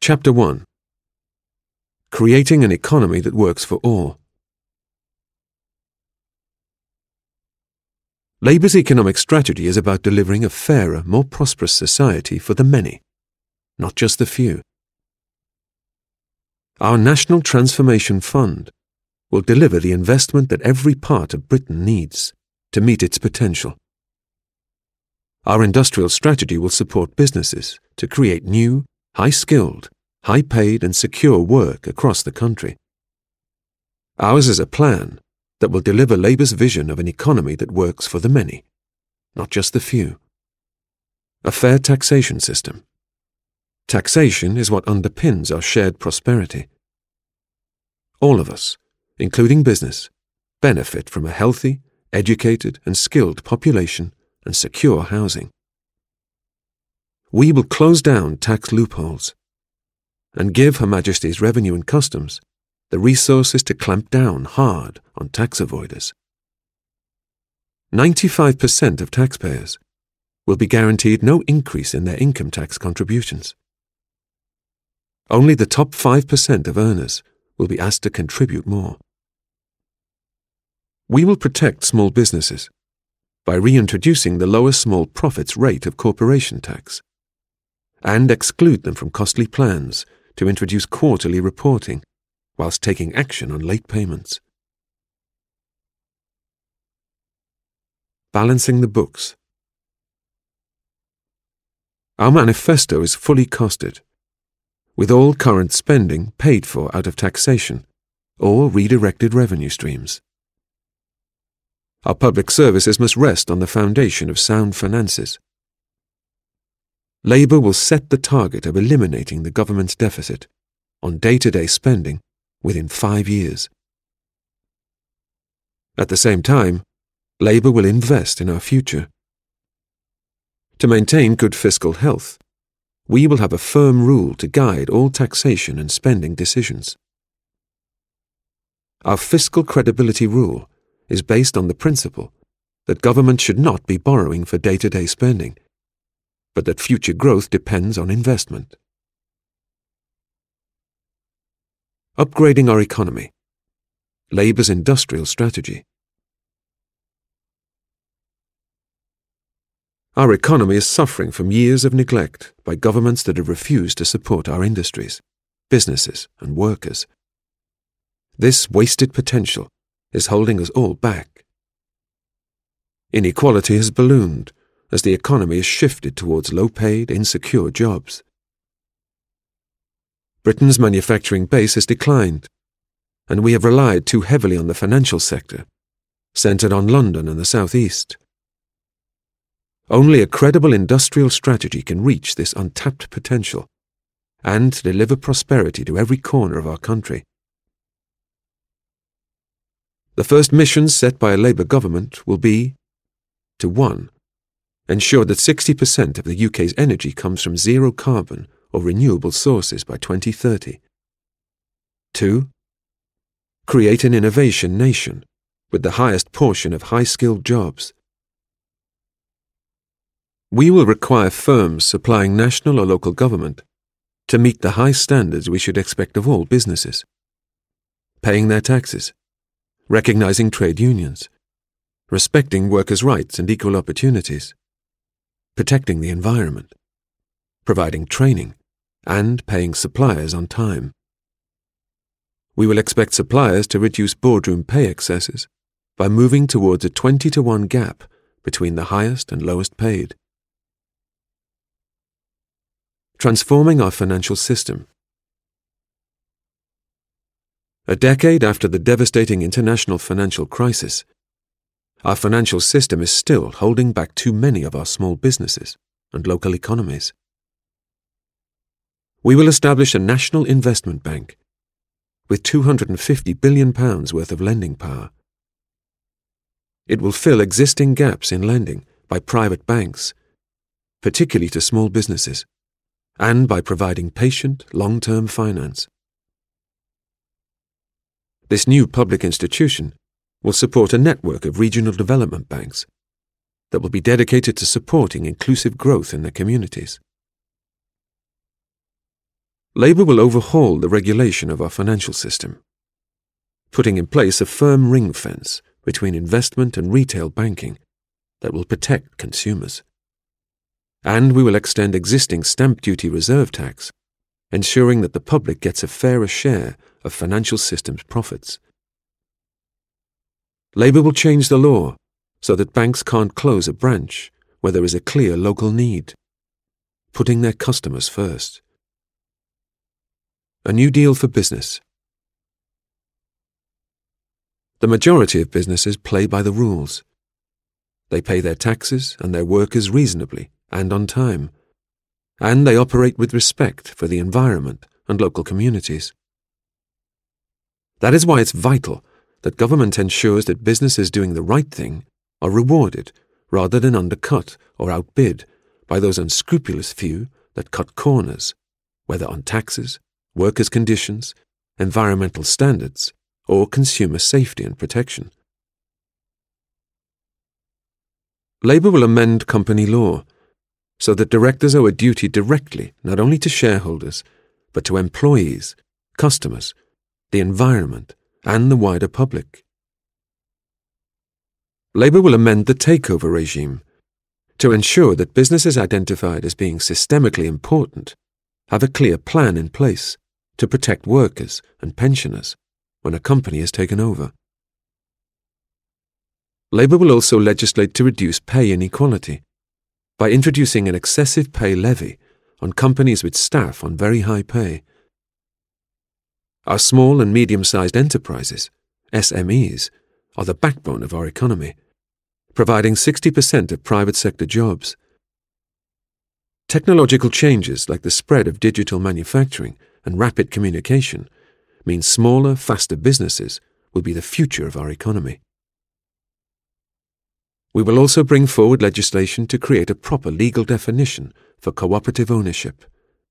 Chapter 1. Creating an economy that works for all. Labour's economic strategy is about delivering a fairer, more prosperous society for the many, not just the few. Our National Transformation Fund will deliver the investment that every part of Britain needs to meet its potential. Our industrial strategy will support businesses to create new, high-skilled, high-paid and secure work across the country. Ours is a plan that will deliver Labour's vision of an economy that works for the many, not just the few. A fair taxation system. Taxation is what underpins our shared prosperity. All of us, including business, benefit from a healthy, educated and skilled population and secure housing. We will close down tax loopholes and give Her Majesty's Revenue and Customs the resources to clamp down hard on tax avoiders. 95% of taxpayers will be guaranteed no increase in their income tax contributions. Only the top 5% of earners will be asked to contribute more. We will protect small businesses by reintroducing the lower small profits rate of corporation tax and exclude them from costly plans to introduce quarterly reporting whilst taking action on late payments. Balancing the books. Our manifesto is fully costed, with all current spending paid for out of taxation or redirected revenue streams. Our public services must rest on the foundation of sound finances. Labour will set the target of eliminating the government's deficit on day-to-day spending within 5 years. At the same time, Labour will invest in our future. To maintain good fiscal health, we will have a firm rule to guide all taxation and spending decisions. Our fiscal credibility rule is based on the principle that government should not be borrowing for day-to-day spending, but that future growth depends on investment. Upgrading our economy. Labour's industrial strategy. Our economy is suffering from years of neglect by governments that have refused to support our industries, businesses and workers. This wasted potential is holding us all back. Inequality has ballooned as the economy has shifted towards low-paid, insecure jobs. Britain's manufacturing base has declined, and we have relied too heavily on the financial sector, centred on London and the South East. Only a credible industrial strategy can reach this untapped potential and deliver prosperity to every corner of our country. The first missions set by a Labour government will be to 1. Ensure that 60% of the UK's energy comes from zero carbon or renewable sources by 2030. 2. Create an innovation nation with the highest portion of high-skilled jobs. We will require firms supplying national or local government to meet the high standards we should expect of all businesses, paying their taxes, recognising trade unions, respecting workers' rights and equal opportunities, protecting the environment, providing training, and paying suppliers on time. We will expect suppliers to reduce boardroom pay excesses by moving towards a 20-to-1 gap between the highest and lowest paid. Transforming our financial system. A decade after the devastating international financial crisis, our financial system is still holding back too many of our small businesses and local economies. We will establish a national investment bank with £250 billion worth of lending power. It will fill existing gaps in lending by private banks, particularly to small businesses, and by providing patient, long-term finance. This new public institution will support a network of regional development banks that will be dedicated to supporting inclusive growth in their communities. Labour will overhaul the regulation of our financial system, putting in place a firm ring fence between investment and retail banking that will protect consumers. And we will extend existing stamp duty reserve tax, ensuring that the public gets a fairer share of financial systems profits. Labour will change the law so that banks can't close a branch where there is a clear local need, putting their customers first. A new deal for business. The majority of businesses play by the rules. They pay their taxes and their workers reasonably and on time, and they operate with respect for the environment and local communities. That is why it's vital that government ensures that businesses doing the right thing are rewarded rather than undercut or outbid by those unscrupulous few that cut corners, whether on taxes, workers' conditions, environmental standards, or consumer safety and protection. Labour will amend company law so that directors owe a duty directly not only to shareholders, but to employees, customers, the environment, and the wider public. Labour will amend the takeover regime to ensure that businesses identified as being systemically important have a clear plan in place to protect workers and pensioners when a company is taken over. Labour will also legislate to reduce pay inequality by introducing an excessive pay levy on companies with staff on very high pay. Our small and medium-sized enterprises, SMEs, are the backbone of our economy, providing 60% of private sector jobs. Technological changes like the spread of digital manufacturing and rapid communication mean smaller, faster businesses will be the future of our economy. We will also bring forward legislation to create a proper legal definition for cooperative ownership.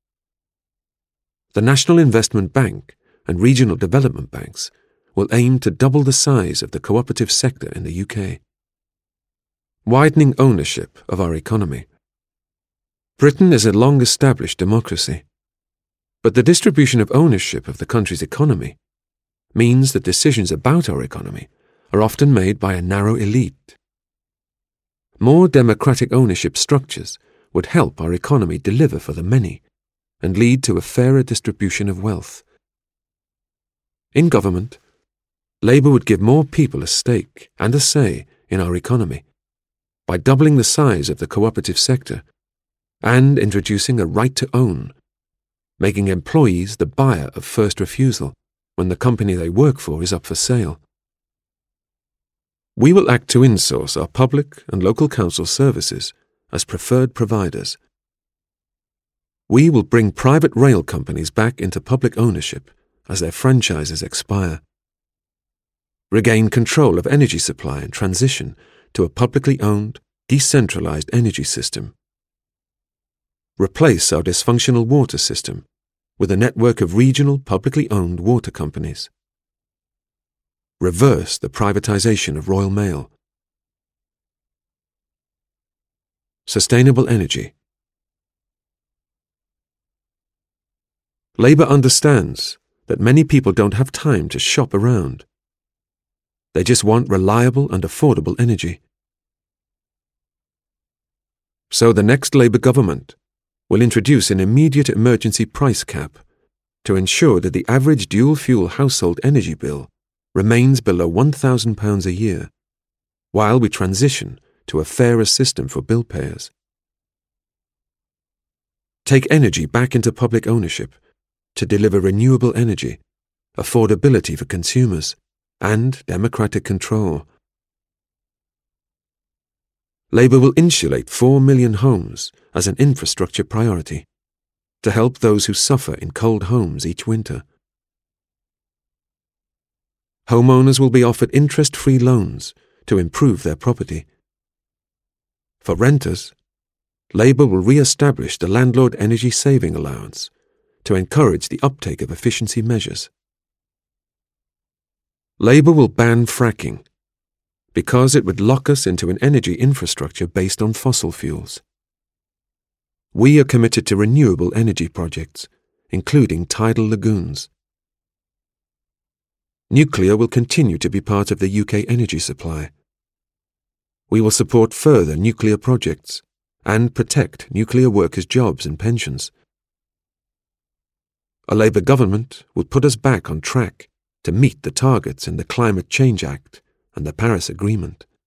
The National Investment Bank and regional development banks will aim to double the size of the cooperative sector in the UK. Widening ownership of our economy. Britain is a long-established democracy, but the distribution of ownership of the country's economy means that decisions about our economy are often made by a narrow elite. More democratic ownership structures would help our economy deliver for the many and lead to a fairer distribution of wealth. In government, Labour would give more people a stake and a say in our economy by doubling the size of the cooperative sector and introducing a right to own, making employees the buyer of first refusal when the company they work for is up for sale. We will act to insource our public and local council services as preferred providers. We will bring private rail companies back into public ownership as their franchises expire. Regain control of energy supply and transition to a publicly owned, decentralized energy system. Replace our dysfunctional water system with a network of regional publicly owned water companies. Reverse the privatization of Royal Mail. Sustainable energy. Labour understands that many people don't have time to shop around. They just want reliable and affordable energy. So the next Labour government will introduce an immediate emergency price cap to ensure that the average dual-fuel household energy bill remains below £1,000 a year, while we transition to a fairer system for bill payers. Take energy back into public ownership to deliver renewable energy, affordability for consumers, and democratic control. Labour will insulate 4 million homes as an infrastructure priority to help those who suffer in cold homes each winter. Homeowners will be offered interest-free loans to improve their property. For renters, Labour will re-establish the Landlord Energy Saving Allowance to encourage the uptake of efficiency measures. Labour will ban fracking because it would lock us into an energy infrastructure based on fossil fuels. We are committed to renewable energy projects, including tidal lagoons. Nuclear will continue to be part of the UK energy supply. We will support further nuclear projects and protect nuclear workers' jobs and pensions. A Labour government will put us back on track to meet the targets in the Climate Change Act and the Paris Agreement.